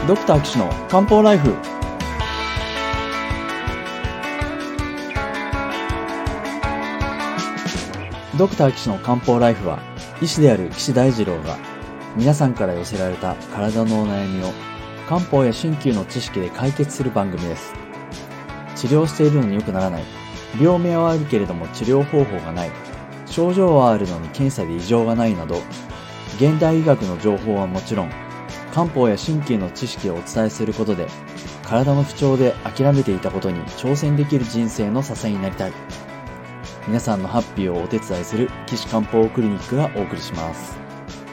ドクター岸の漢方ライフ。ドクター岸の漢方ライフは、医師である岸大二郎が皆さんから寄せられた体のお悩みを漢方や鍼灸の知識で解決する番組です。治療しているのに良くならない、病名はあるけれども治療方法がない、症状はあるのに検査で異常がないなど、現代医学の情報はもちろん、漢方や鍼灸の知識をお伝えすることで、体の不調で諦めていたことに挑戦できる人生の支えになりたい。皆さんのハッピーをお手伝いする岸漢方クリニックがお送りします。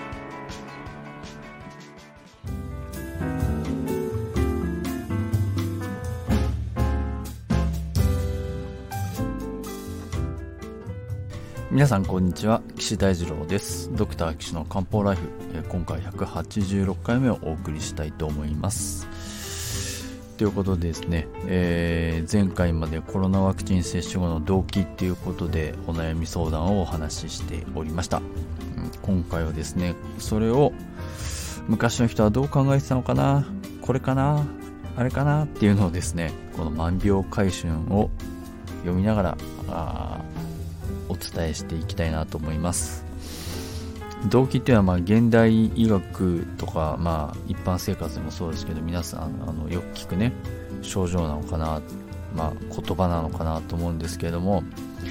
皆さんこんにちは、岸大二郎です。ドクター岸の漢方ライフ、今回186回目をお送りしたいと思います。ということでですね、前回までコロナワクチン接種後の動機ということでお悩み相談をお話ししておりました。今回はですね、それを昔の人はどう考えてたのかな、これかな、あれかなっていうのをですね、この万病回春を読みながらお伝えしていきたいなと思います。動機っていうのは現代医学とか一般生活でもそうですけど、皆さんよく聞くね症状なのかな、言葉なのかなと思うんですけれども、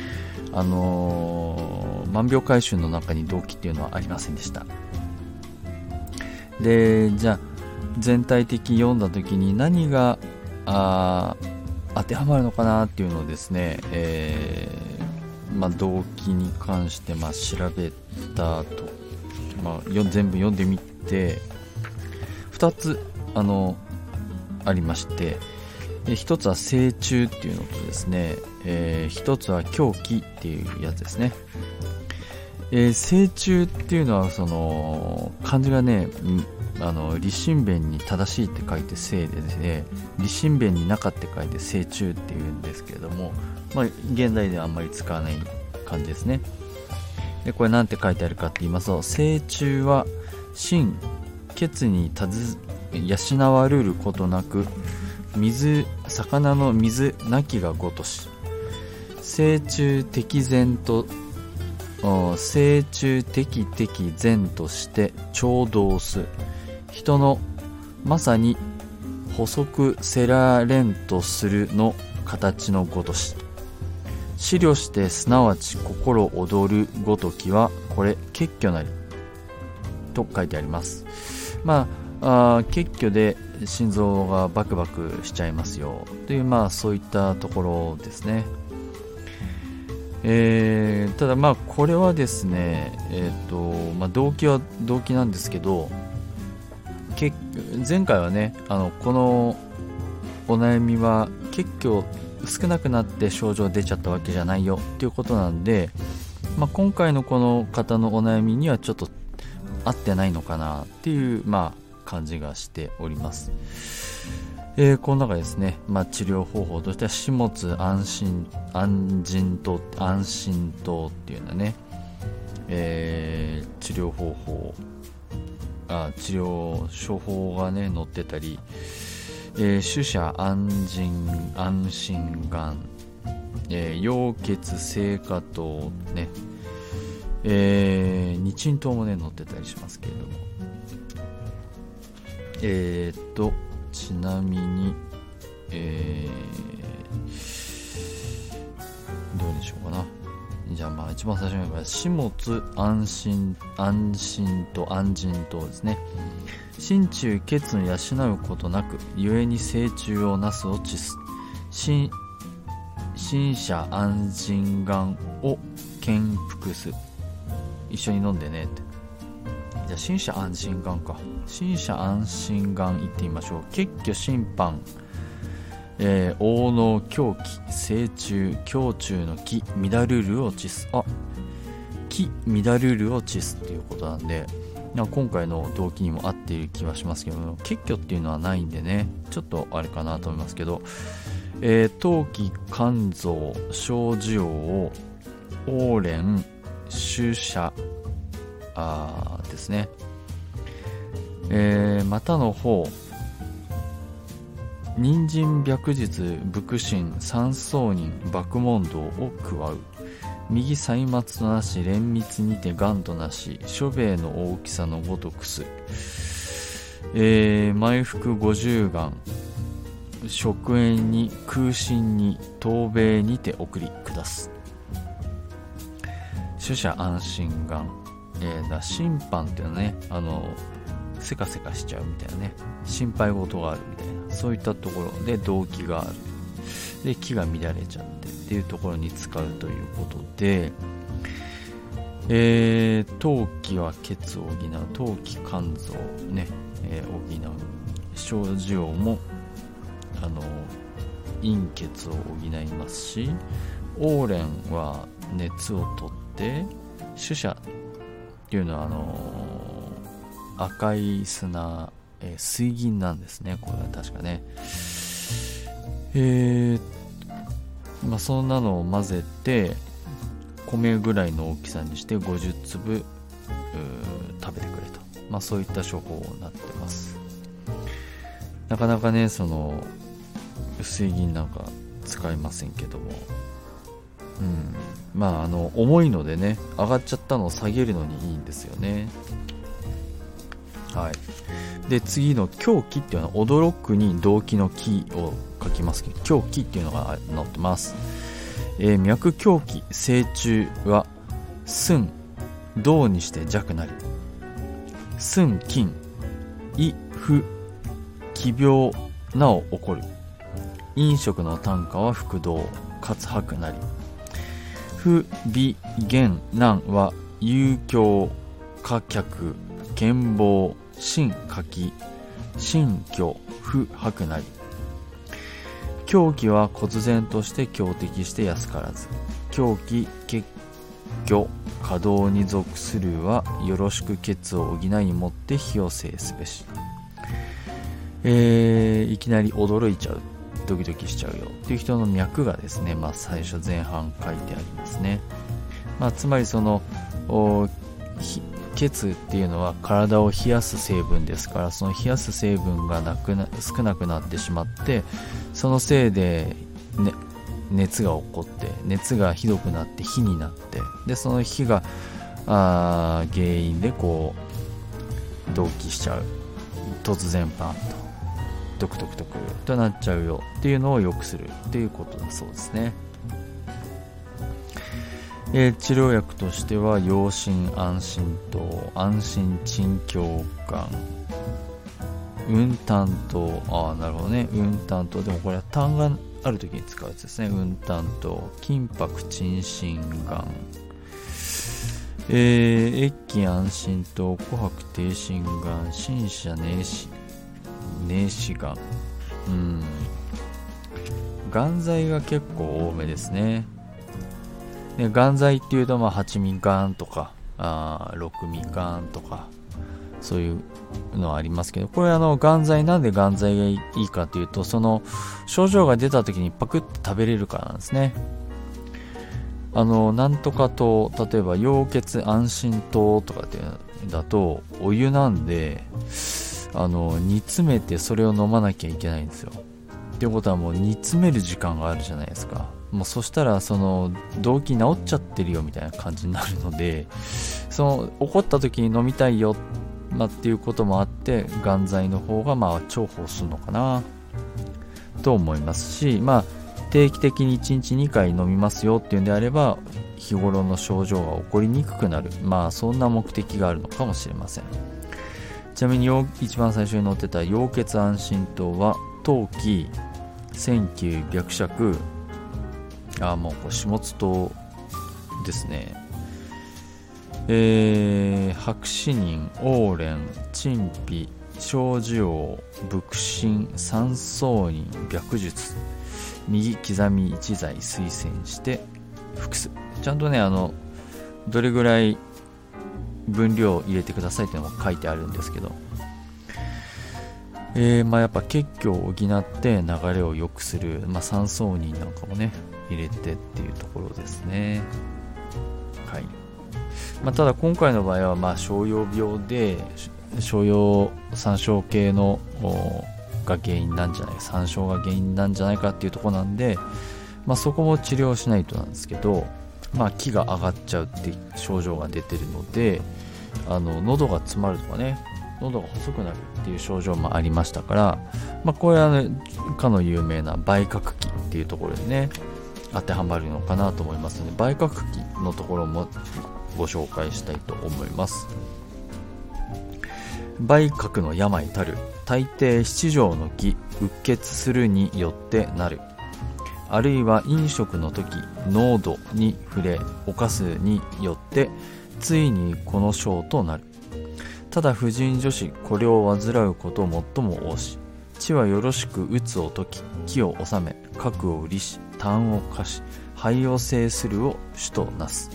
万病回春の中に動機っていうのはありませんでした。で、じゃあ全体的に読んだ時に何が当てはまるのかなっていうのをですね、動機に関して調べたと、全部読んでみて2つありまして、1つは成虫っていうのとですね、1つは狂気っていうやつですね。成虫っていうのはその漢字がね、立身弁に正しいって書いて正でですね、立身弁に中って書いて成虫っていうんですけれども、現代ではあんまり使わない感じですね。で、これなんて書いてあるかって言いますと、成虫は心血に養わるることなく、魚の水なきがごとし、成虫適然と成虫適然として調動す、人のまさに補足せられんとするの形のごとし、思慮してすなわち心躍るごときはこれ結虚なりと書いてあります。結虚で心臓がバクバクしちゃいますよという、そういったところですね。ただこれはですね、動機は動機なんですけど、前回はね、このお悩みは結虚少なくなって症状出ちゃったわけじゃないよっていうことなんで、今回のこの方のお悩みにはちょっと合ってないのかなっていう感じがしております。この中ですね、治療方法としては始末安心糖っていうようなね、治療方法治療処方がね載ってたり、取捨安心丸、溶血清化糖ね、日鎮糖もね載ってたりしますけれども、ちなみに、どうでしょうかな。じゃあ一番最初に始末安心糖ですね。心中血の養うことなく、故に成虫をなすを治す。心者安心丸を健服す。一緒に飲んでねって。じゃあ心者安心丸か。心者安心丸いってみましょう。結虚審判、応能狂気成虫胸中の気乱るるを治す。気乱るるを治すっていうことなんで、今回の動機にも合っている気はしますけども、結虚っていうのはないんでね、ちょっとあれかなと思いますけど、当気肝臓小児王黄連主者ですね。またの方人参白日伏心三層人爆問答を加う。右歳末となし連密にてがんとなし諸兵の大きさのごとくす。埋伏50眼食塩に空心に東米にて送り下す。取捨安心眼、審判っていうのはね、せかせかしちゃうみたいなね、心配事があるみたいな、そういったところで動機がある、で気が乱れちゃってっていうところに使うということで、陶器は血を補う、陶器肝臓ね、補う。小児王も陰血を補いますし、オーレンは熱を取って、主者っていうのは赤い砂、水銀なんですね。これは確かね。そんなのを混ぜて米ぐらいの大きさにして50粒食べてくれと、そういった処方になってます。なかなかね、水銀なんか使いませんけども、重いのでね、上がっちゃったのを下げるのにいいんですよね。はい。で、次の狂気っていうのは驚くに動機の気を書きますけど、狂気っていうのが載ってます。脈狂気成虫は寸銅にして弱なり、寸金胃不奇病なお起こる。飲食の単価は腹動かつ白なり。不美元難は遊興貨客健忘心書き心虚不白なり。狂気は忽然として強敵して安からず。狂気結虚稼働に属するはよろしく血を補いもって火を制すべし。いきなり驚いちゃう、ドキドキしちゃうよっていう人の脈がですね、最初前半書いてありますね。つまり血っていうのは体を冷やす成分ですから、その冷やす成分が少なくなってしまって、そのせいで、熱が起こって、熱がひどくなって火になって、でその火が原因で動悸しちゃう、突然パンとドクドクドクとなっちゃうよっていうのを良くするっていうことだそうですね。治療薬としては養心安心糖、安心鎮強肝、雲丹糖、なるほどね、雲丹糖、でもこれは痰がある時に使うやつですね。雲丹糖、金箔鎮心丸、越気安心糖、琥珀低心丸、心射寧死丸、丸剤が結構多めですね。で、丸剤っていうと8味丸とか6味丸とかそういうのはありますけど、これ丸剤、なんで丸剤がいいかというと、その症状が出た時にパクッと食べれるからなんですね。なんとか糖、例えば溶血安心糖とかってだとお湯なんで煮詰めてそれを飲まなきゃいけないんですよ。ってことはもう煮詰める時間があるじゃないですか。もうそしたら動悸治っちゃってるよみたいな感じになるので、起こった時に飲みたいよ、っていうこともあって、丸剤の方が重宝するのかなと思いますし、定期的に1日2回飲みますよっていうんであれば、日頃の症状が起こりにくくなる、そんな目的があるのかもしれません。ちなみに一番最初に載ってた溶血安心糖は陶器千球白尺、もうこれ始末糖ですね。白死人、オーレン、陳皮、小児王、伏心、三層人、白術、右刻み一剤推薦して服す。ちゃんとね、どれぐらい分量入れてくださいっていうのも書いてあるんですけど、やっぱ血虚を補って流れを良くする、三層人なんかもね入れてっていうところですね。はい。ただ今回の場合は商用病で、商用参照系のが原因なんじゃない、山椒が原因なんじゃないかっていうところなんで、そこも治療しないとなんですけど、気が上がっちゃうって症状が出てるので、喉が詰まるとかね、喉が細くなるっていう症状もありましたから、これはね、かの有名な梅核気っていうところでね、当てはまるのかなと思いますので、梅核気のところもご紹介したいと思います。梅核の病たる、大抵七条の気、鬱血するによってなる。あるいは飲食の時、濃度に触れ、犯すによって、ついにこの症となる。ただ婦人女子、これを患うこと最も多し、地はよろしく鬱を解き、気を治め、核を売りし、痰を化し、肺を制するを主となす。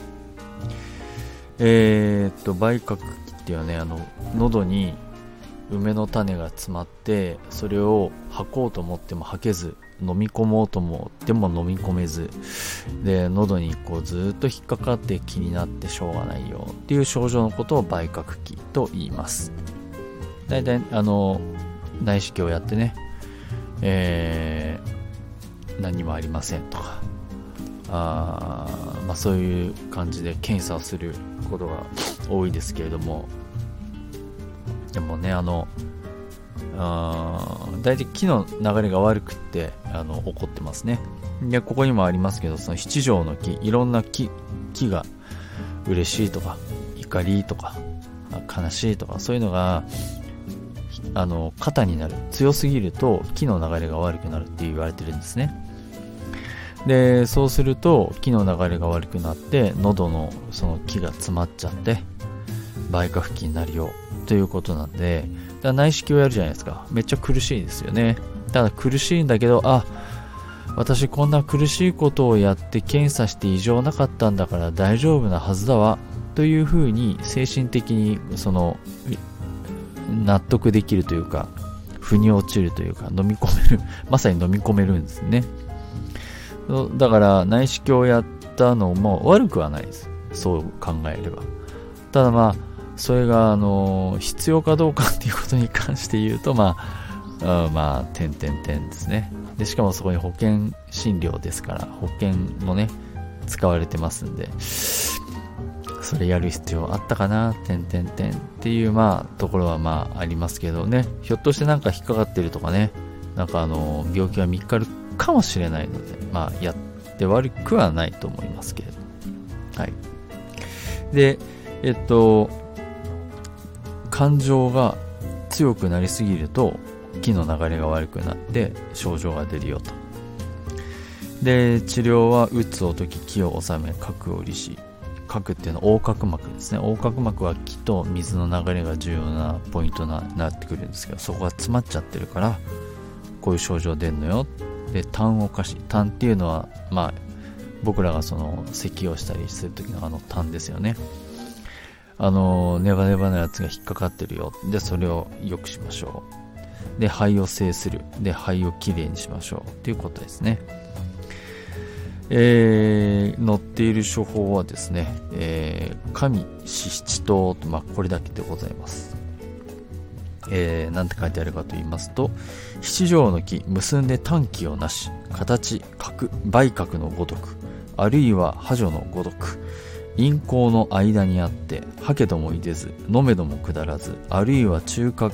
梅核気っていうのはね、喉に梅の種が詰まって、それを吐こうと思っても吐けず、飲み込もうと思っても飲み込めずで、喉にずっと引っかかって気になってしょうがないよっていう症状のことを梅核気と言います。だいたい内視鏡をやってね、何もありませんとか、そういう感じで検査をすることが多いですけれども、でもね、大体気の流れが悪くって起こってますね。で、ここにもありますけど、その七条の気、いろんな気が嬉しいとか怒りとか悲しいとか、そういうのが肩になる、強すぎると気の流れが悪くなるって言われてるんですね。で、そうすると気の流れが悪くなって喉のその気が詰まっちゃって梅核気になるよということなんで、だから内視鏡をやるじゃないですか。めっちゃ苦しいですよね。ただ苦しいんだけど、私こんな苦しいことをやって検査して異常なかったんだから大丈夫なはずだわというふうに精神的に納得できるというか、腑に落ちるというか、飲み込めるまさに飲み込めるんですね。だから内視鏡をやったのも悪くはないです、そう考えれば。ただそれが必要かどうかっていうことに関して言うと点ですね。でしかもそこに保険診療ですから、保険もね使われてますんで、それやる必要あったかなっていうところはありますけどね。ひょっとしてなんか引っかかってるとかね、なんか病気が見つかるかもしれないので、やって悪くはないと思いますけれど。はい。で、感情が強くなりすぎると気の流れが悪くなって症状が出るよと。で、治療は鬱を解き、気を治め、核を売りし、核っていうのは横隔膜ですね。横隔膜は気と水の流れが重要なポイントになってくるんですけど、そこが詰まっちゃってるからこういう症状出るのよ。で、痰を化し、痰っていうのは僕らが咳をしたりする時の痰ですよね。ネバネバのやつが引っかかってるよ。で、それを良くしましょう。で、肺を制する。で、肺をきれいにしましょうっていうことですね。載っている処方はですね、上四七湯と、これだけでございます。なんて書いてあるかと言いますと、七条の気、結んで短気をなし、形、角、梅核のごとく、あるいは破除のごとく、陰行の間にあって、吐けどもいでず、飲めども下らず、あるいは中間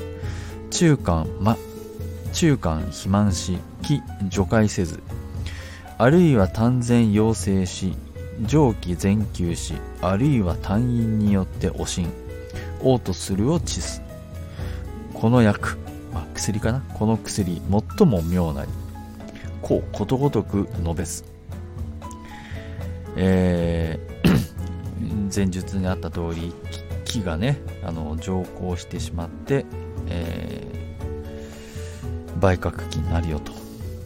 肥満し、気除解せず、あるいは胆然陽性し、蒸気全休し、あるいは痰飲によっておしん、嘔吐するを治す。この薬、薬かな、この薬、最も妙なり、こうことごとく述べす。前述にあった通り、気がね上行してしまって、梅核気になるよと。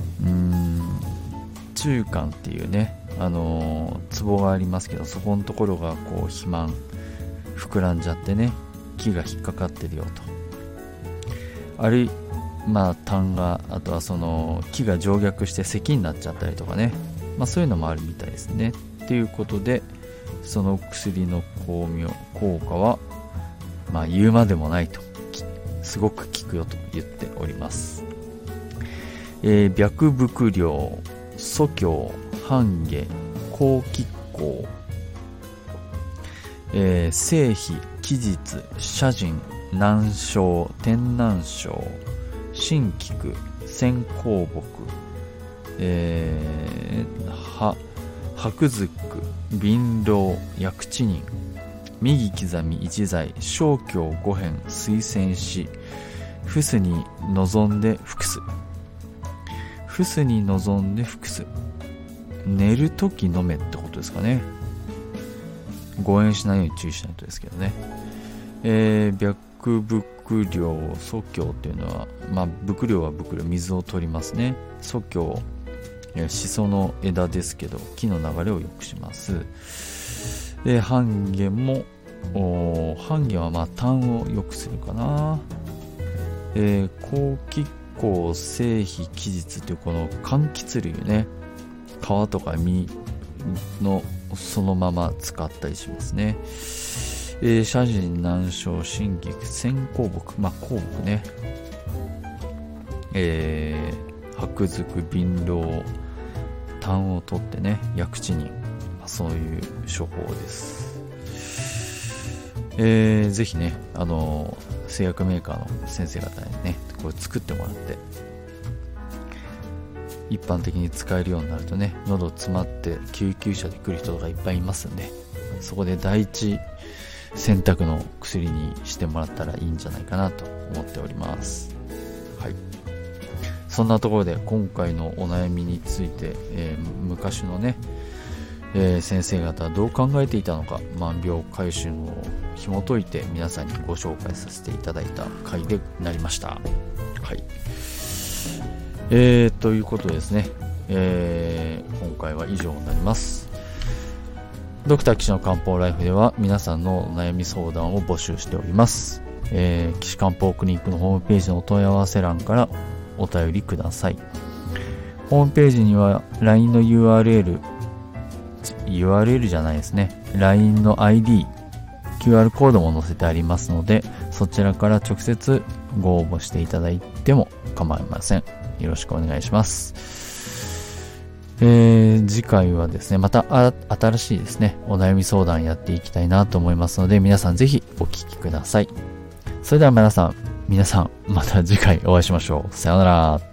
中間っていうねツボがありますけど、そこのところが肥満膨らんじゃってね、気が引っかかってるよと。あるい痰が、あとは気が静脈して咳になっちゃったりとかね、そういうのもあるみたいですね。っていうことで、その薬の効果は言うまでもないと、すごく効くよと言っております。 白伏量、祖教、半下、後亀甲、正否、期日、社人、南生、天南生、新菊、千香木、白ずく、貧労、薬地人、右刻み一材、小教五辺、推薦し、フスに望んで複す。フスに望んで複す。寝るとき飲めってことですかね。誤嚥しないように注意しないとですけどね。白伏量、祖教っていうのは、伏量は伏量、水を取りますね。祖教、シソの枝ですけど、木の流れを良くします。で、半下も、半下は痰を良くするかな。後亀甲、正否、期日というこの柑橘類ね、皮とか実のそのまま使ったりしますね。社人、南生、新菊、千香木、香木ね。白ずく、貧労、痰を取ってね、薬地人、そういう処方です。ぜひね、製薬メーカーの先生方にね、これ作ってもらって、一般的に使えるようになるとね、喉詰まって救急車で来る人がいっぱいいますんで、そこで第一選択の薬にしてもらったらいいんじゃないかなと思っております。はい。そんなところで今回のお悩みについて、昔のね、先生方はどう考えていたのか、万病回春を紐解いて皆さんにご紹介させていただいた回でなりました。はい。ということでですね、今回は以上になります。ドクター岸の漢方ライフでは皆さんのお悩み相談を募集しております。岸漢方クリニックのホームページのお問い合わせ欄からお便りください。ホームページには LINE の URL じゃないですね。LINE の ID、QR コードも載せてありますので、そちらから直接ご応募していただいても構いません。よろしくお願いします。次回はですね、また新しいですね、お悩み相談やっていきたいなと思いますので、皆さんぜひお聞きください。それでは皆さん、また次回お会いしましょう。さようなら。